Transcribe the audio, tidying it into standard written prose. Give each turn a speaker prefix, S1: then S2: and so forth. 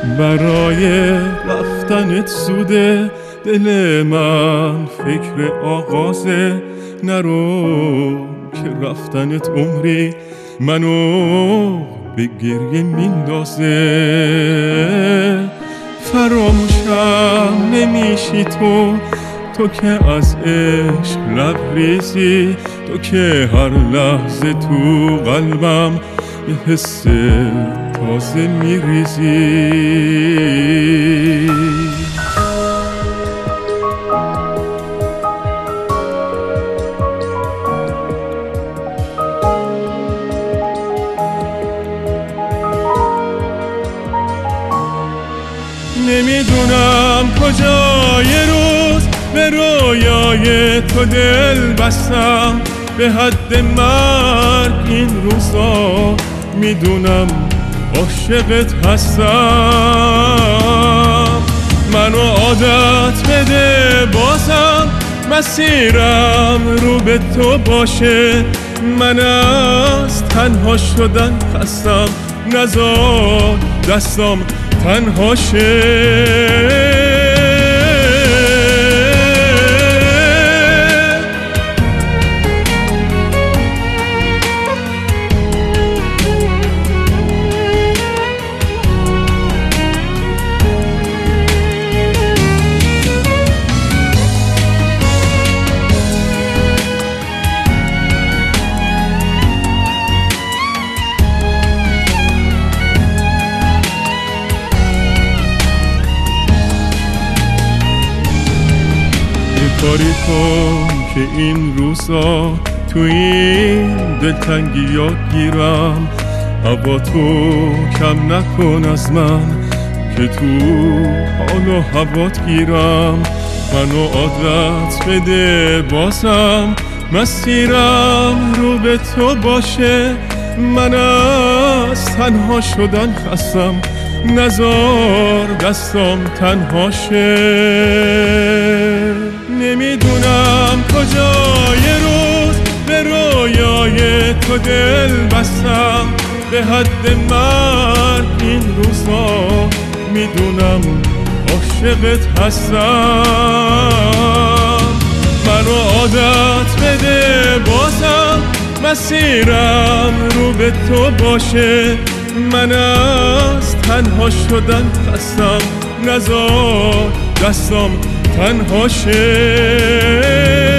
S1: برای رفتنت زوده، دل من فکر آغازه. نرو که رفتنت عمری منو به گریه میندازه. فراموشم نمیشی تو که از عشق لبریزی، تو که هر لحظه تو قلبم یه حس تازه میریزی. نمیدونم کجای روز به رویای تو دل بستم، به حد مرگ این روزا میدونم عاشقت هستم. منو عادت بده بازم مسیرم رو به تو باشه. من از تنها شدن خستم، نذار دستم تنها شه. کاری کن که این روزا تو این دلتنگی یاد گیرم. هوا تو کم نکن از من که تو حال و هوات گیرم. منو عادت بده بازم مسیرم رو به تو باشه. من از تنها شدن خستم، نذار دستم تنها شه. نمیدونم کجای روز به رویای تو دل بستم، به حد مرگ این روزا میدونم عاشقت هستم. منو عادت بده بازم مسیرم رو به تو باشه. من از تنها شدن خستم، نذار دستم تنها شه.